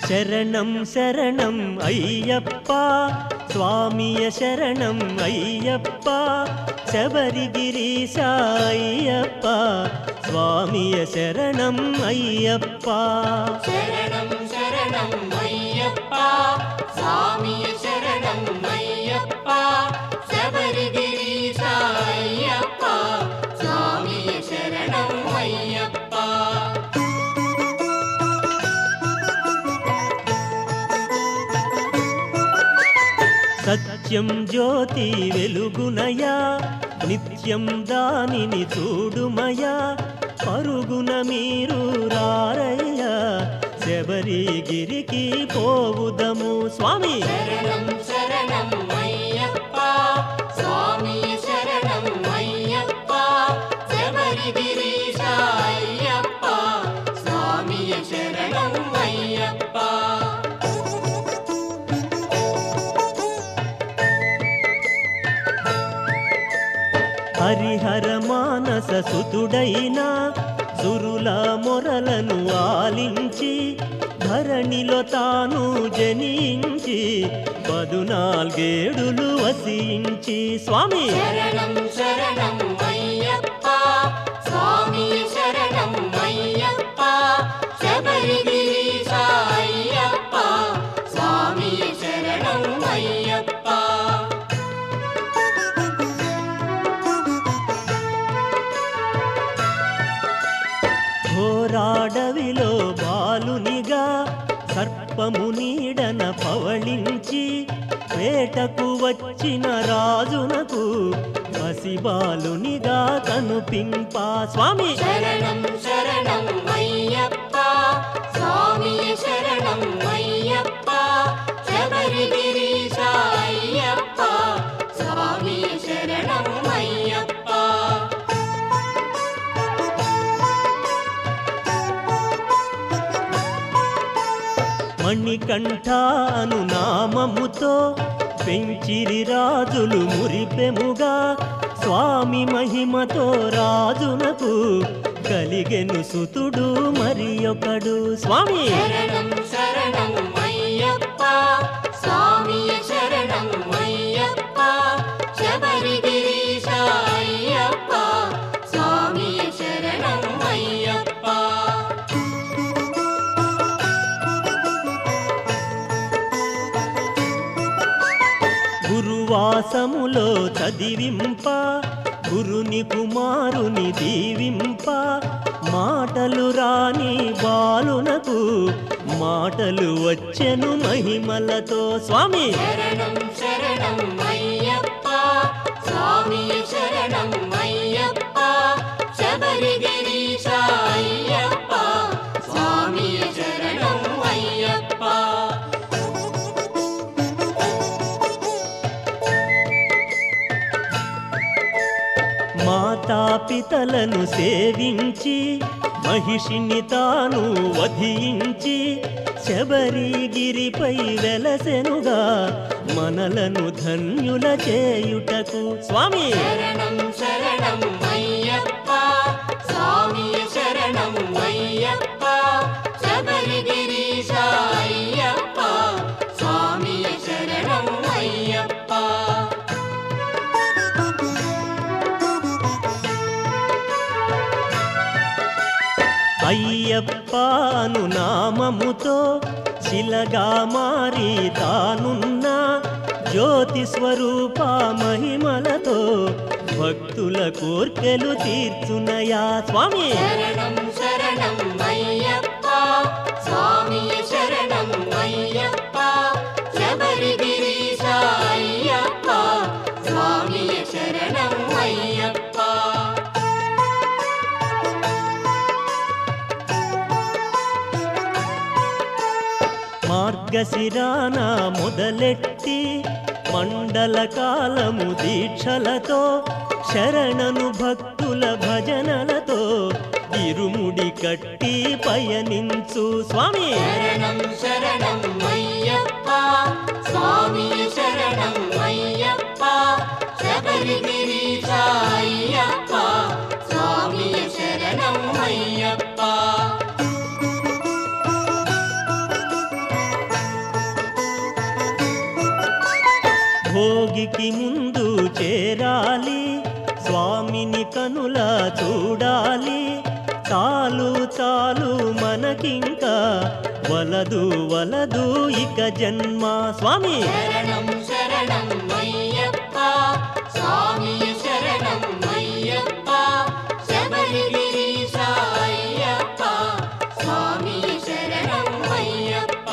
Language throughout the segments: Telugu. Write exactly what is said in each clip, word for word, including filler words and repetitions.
శరణం శరణం అయ్యప్ప స్వామియ శరణం అయ్యప్ప శబరిగిరీశ అయ్యప్ప స్వామియ శరణం అయ్యప్ప శరణం శరణం అయ్యప్ప స్వామియ శరణం అయ్యప్ప శబరిగిరీశ అయ్యప్ప స్వామియ శరణం అయ్యప్ప సత్యం జ్యోతి వెలుగునయా నిత్యం దానిని చూడుమయా పరుగున మీరు రారయ్యా శబరిగిరికి పోవుదము స్వామి శరణం శరణం అయ్యప్ప స్వామియ శరణం అయ్యప్ప శబరిగిరీశ అయ్యప్ప స్వామియ శరణం అయ్యప్ప హరిహర మానస సుతుడైన సురుల మొరలను ఆలించి ధరణిలో తాను జనించి పదునాల్గేడులు వసించి స్వామి శరణం శరణం అయ్యప్ప స్వామియ శరణం అయ్యప్ప శబరిగిరీశ అయ్యప్ప స్వామియ శరణం అయ్యప్ప ఘోరాడవిలో బాలునిగా సర్పము నీడన పవళించి వేటకు వచ్చిన రాజునకు పసిబాలునిగా కనుపింప స్వామి శరణం శరణం అయ్యప్ప స్వామియ శరణం అయ్యప్ప శబరిగిరీశ అయ్యప్ప స్వామియ శరణం అయ్యప్ప మణికంఠాను నామముతో పెంచిరి రాజులు మురిపెముగా స్వామి మహిమతో రాజునకు కలిగెను సుతుడు మరి ఒకడు స్వామి శరణం శరణం అయ్యప్ప స్వామియ శరణం అయ్యప్ప శబరిగిరీశ అయ్యప్ప స్వామియ శరణం అయ్యప్ప గురువాసములో చదివింప గురుని కుమారుని దీవింప మాటలు రాని బాలునకు మాటలు వచ్చెను మహిమలతో స్వామి శరణం శరణం అయ్యప్ప స్వామియ శరణం అయ్యప్ప శబరిగిరీశ అయ్యప్ప స్వామియ శరణం అయ్యప్ప మాతాపితలను సేవించి మహిషిని తాను వధించి శబరిగిరిపై వెలసెనుగా మనలను ధన్యుల చేయుటకు స్వామి శరణం శరణం అయ్యప్ప స్వామియ శరణం అయ్యప్ప శబరిగిరీశ అయ్యప్ప స్వామియ శరణం అయ్యప్ప అయ్యప్పను నామముతో శిలగా మారి తానున్న జ్యోతి స్వరూప మహిమలతో భక్తుల కోర్కెలు తీర్చునయా స్వామి శరణం శరణం అయ్యప్ప స్వామియ శరణం అయ్యప్ప శబరిగిరీశ అయ్యప్ప స్వామియ శరణం అయ్యప్ప మార్గశిరాన మొదలెట్టి మండల కాలము దీక్షలతో శరణను భక్తుల భజనలతో ఇరుముడి కట్టి పయనించు స్వామి శరణం శరణం అయ్యప్ప స్వామియ శరణం అయ్యప్ప శబరిగిరీశ అయ్యప్ప స్వామియ శరణం అయ్యప్ప భోగికి ముందు చేరాలి, స్వామిని కనుల చూడాలి. చాలు చాలు మనకింకా వలదు వలదు ఇక జన్మ. స్వామి శరణం శరణం అయ్యప్ప స్వామియే శరణం అయ్యప్ప శబరిగిరీశ అయ్యప్ప స్వామియే శరణం అయ్యప్ప.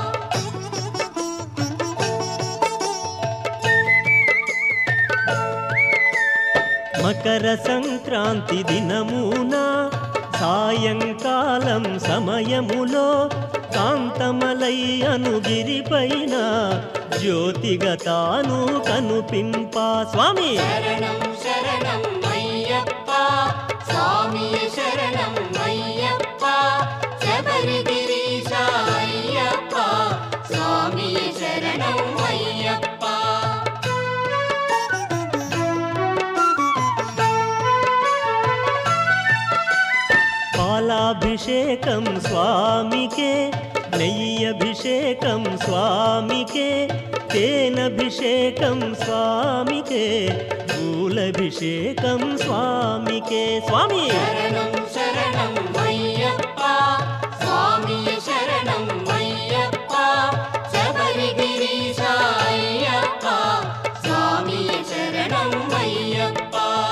మకర సంక్రాంతి దినమున సాయంకాలం సమయములో కాంతమలై అనుగిరిపైన జ్యోతిగా తాను కనుపింప. స్వామి శరణం శరణం అయ్యప్ప స్వామియే శరణం అయ్యప్ప శబరిగిరీశ అయ్యప్ప స్వామియే శరణం అయ్యప్ప. పాలాభిషేకం స్వామికే, నెయ్యభిషేకం స్వామికే, తేనభిషేకం స్వామికే, పూలభిషేకం స్వామికే. స్వామి శరణం శరణం అయ్యప్ప స్వామియే శరణం అయ్యప్ప శబరిగిరీశ అయ్యప్ప స్వామియే శరణం అయ్యప్ప.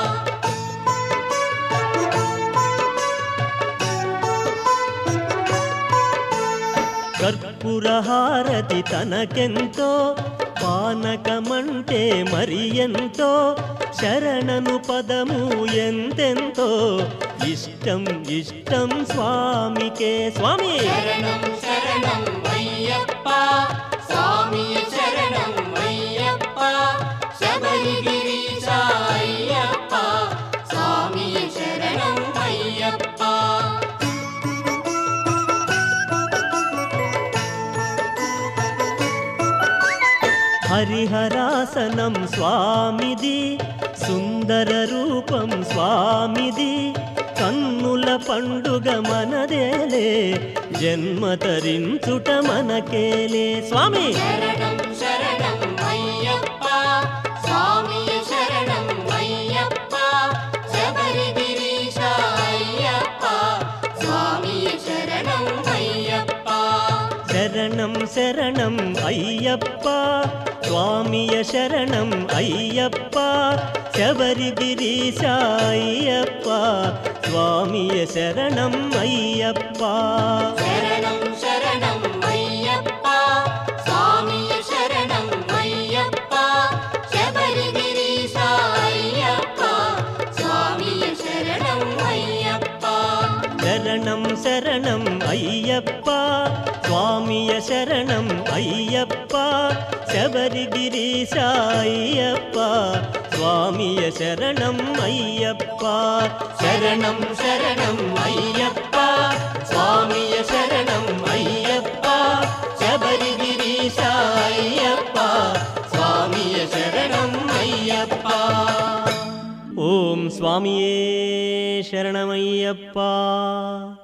కర్పూరహారతి తనకెంతో, పానకమంటే మరి ఎంతో, శరణను పదము ఎంతెంతో ఇష్టం ఇష్టం స్వామికే. స్వామి శరణం శరణం అయ్యప్ప స్వామియే శరణం అయ్యప్ప శబరిగిరీశ అయ్యప్ప స్వామియే శరణం అయ్యప్ప. హరిహరాసనం స్వామిది, సుందర రూపం స్వామిది, కన్నుల పండుగ మనదేలే, జన్మ తరించుట మనకేలే. స్వామి శరణం శరణం అయ్యప్ప స్వామియే శరణం అయ్యప్ప శబరిగిరీశ అయ్యప్ప స్వామియే శరణం అయ్యప్ప. శరణం శరణం అయ్యప్ప స్వామియ శరణం అయ్యప్ప శబరిగిరీశ అయ్యప్ప స్వామియ శరణం అయ్యప్ప. శరణం శరణం అయ్యప్ప స్వామియే శరణం అయ్యప్ప శబరిగిరీశ అయ్యప్ప స్వామియే శరణం అయ్యప్ప. శరణం శరణం అయ్యప్ప స్వామియ శరణం అయ్యప్ప శబరిగిరీశ అయ్యప్ప స్వామియ శరణం అయ్యప్ప. శరణం శరణం అయ్యప్ప స్వామియ శరణం అయ్యప్ప శబరిగిరీశ అయ్యప్ప స్వామియ శరణం అయ్యప్ప. ఓం స్వామియే శరణమయ్యప్ప.